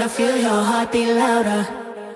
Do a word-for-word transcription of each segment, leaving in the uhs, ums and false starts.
wanna feel your heartbeat louder.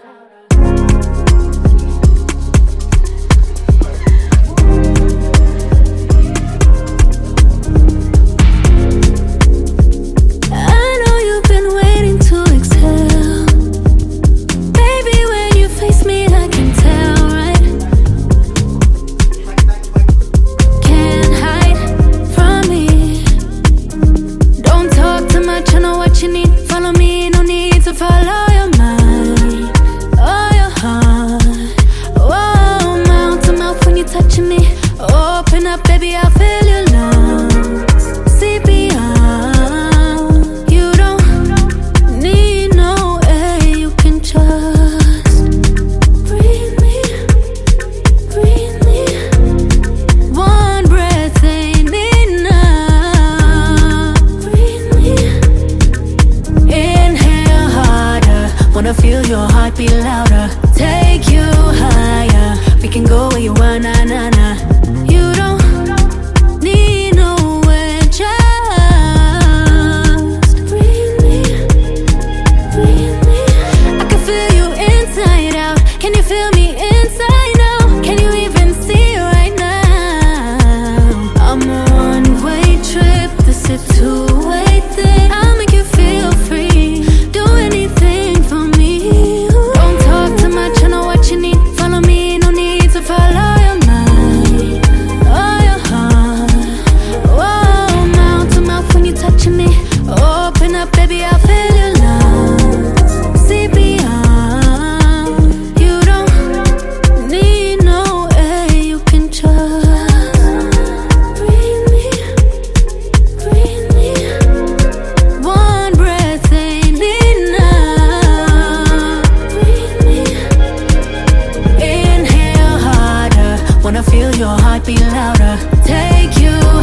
Follow your mind, oh your heart. Oh, mouth to mouth when you're touching me. Open up, baby, I'll fill your lungs. See beyond. You don't need no air, you can just breathe me, breathe me. One breath ain't enough. Breathe me. Inhale harder, wanna feel your heartbeat louder. Take you higher, we can go where you are, na na na. You don't need nowhere, just breathe me, breathe me. I can feel you inside out, can you feel me inside out? Can you even see right now? I'm a one-way trip, this a two-way thing. I'll make you feel free, do anything for me. Don't talk too much, I know what you need. Follow me, no need to follow your mind, oh your heart. Whoa, mouth to mouth when you're touching me. Open up, baby, I'll fill your lungs. See beyond. You don't need no air, you can just breathe me, breathe me. One breath ain't enough. Breathe me. Inhale harder, wanna feel your heartbeat louder. Take you